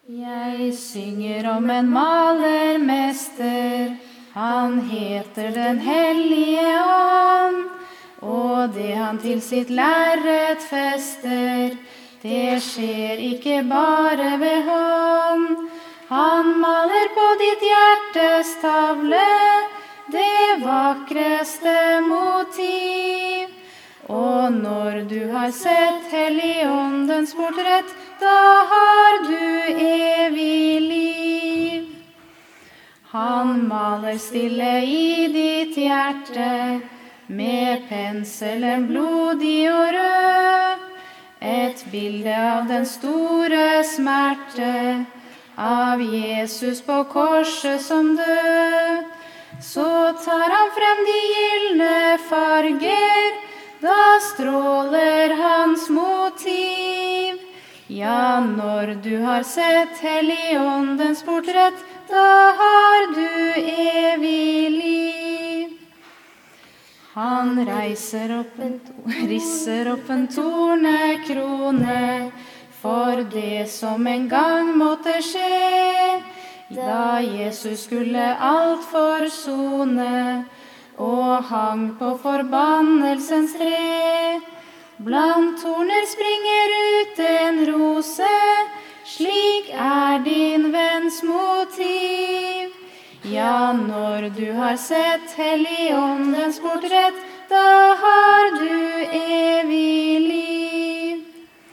Jeg synger om en malermester, han heter Den hellige ånd, og det han til sitt lerret fester, det skjer ikke bare ved hånd. Han maler på ditt hjertes tavle det vakreste motiv. Og når du har sett Helligåndens portrett, da har du evig liv. Han maler stille i ditt hjerte, med penselen blodig og rød, et bilde av den store smerte, av Jesus på korset som død. Så tar han frem de gyldne farger, da stråler hans motiv. Ja, når du har sett Helligåndens portrett, da har du evig liv. Han risser opp en tornekrone for det som en gang måtte skje, da Jesus skulle alt forsone og hang på forbannelsens tre. Blant torner springer ut en rose, slik er din venns motiv. Ja, når du har sett Helligåndens portrett, da har du evig liv.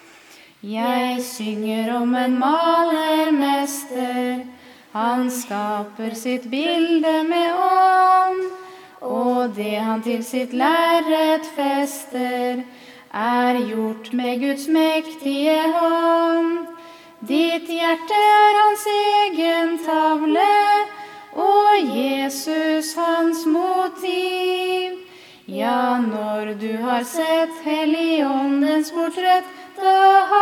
Jeg synger om en malermester, han skaper sitt bilde med ånd, og det han til sitt lerret fester, er gjort med Guds mektige hånd. Ditt hjerte er hans egen tavle, og Jesus hans motiv. Ja, når du har sett Helligåndens portrett, da